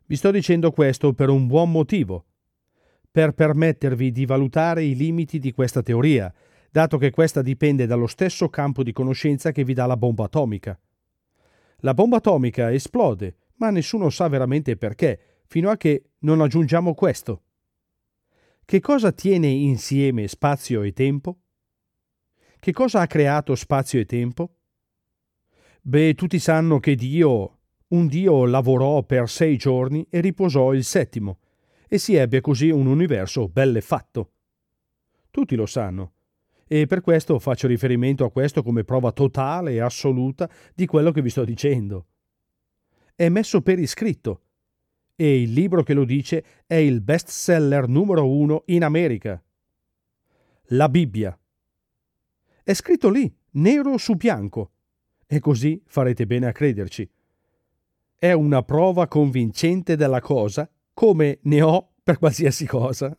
Vi sto dicendo questo per un buon motivo, per permettervi di valutare i limiti di questa teoria, dato che questa dipende dallo stesso campo di conoscenza che vi dà la bomba atomica. La bomba atomica esplode, ma nessuno sa veramente perché, fino a che non aggiungiamo questo. Che cosa tiene insieme spazio e tempo? Che cosa ha creato spazio e tempo? Beh, tutti sanno che un Dio lavorò per 6 giorni e riposò il settimo, e si ebbe così un universo belle fatto. Tutti lo sanno, e per questo faccio riferimento a questo come prova totale e assoluta di quello che vi sto dicendo. È messo per iscritto, e il libro che lo dice è il bestseller numero 1 in America. La Bibbia. È scritto lì, nero su bianco, e così farete bene a crederci. È una prova convincente della cosa, come ne ho per qualsiasi cosa.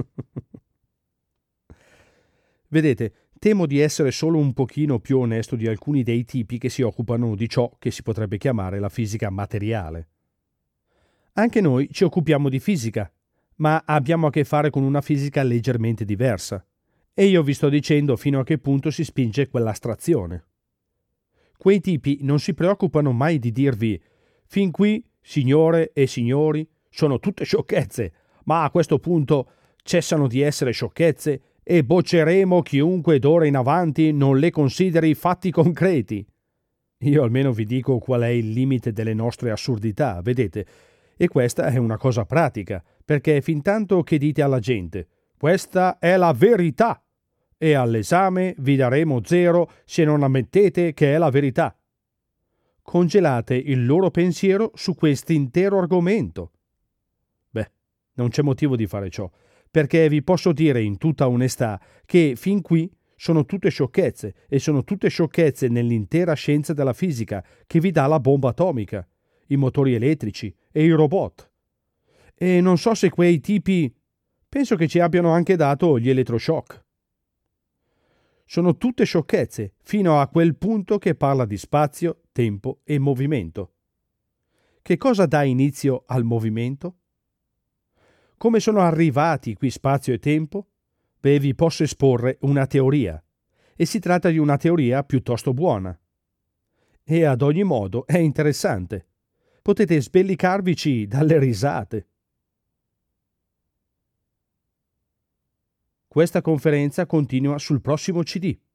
Vedete, temo di essere solo un pochino più onesto di alcuni dei tipi che si occupano di ciò che si potrebbe chiamare la fisica materiale. Anche noi ci occupiamo di fisica, ma abbiamo a che fare con una fisica leggermente diversa. E io vi sto dicendo fino a che punto si spinge quell'astrazione. Quei tipi non si preoccupano mai di dirvi «Fin qui, signore e signori, sono tutte sciocchezze, ma a questo punto cessano di essere sciocchezze e bocceremo chiunque d'ora in avanti non le consideri fatti concreti». Io almeno vi dico qual è il limite delle nostre assurdità, vedete? E questa è una cosa pratica, perché fintanto che dite alla gente «Questa è la verità», e all'esame vi daremo 0 se non ammettete che è la verità. Congelate il loro pensiero su quest'intero argomento. Beh, non c'è motivo di fare ciò, perché vi posso dire in tutta onestà che fin qui sono tutte sciocchezze, e sono tutte sciocchezze nell'intera scienza della fisica che vi dà la bomba atomica, i motori elettrici e i robot. E non so se quei tipi... penso che ci abbiano anche dato gli elettroshock. Sono tutte sciocchezze, fino a quel punto che parla di spazio, tempo e movimento. Che cosa dà inizio al movimento? Come sono arrivati qui spazio e tempo? Beh, vi posso esporre una teoria, e si tratta di una teoria piuttosto buona. E ad ogni modo è interessante. Potete sbellicarvici dalle risate. Questa conferenza continua sul prossimo CD.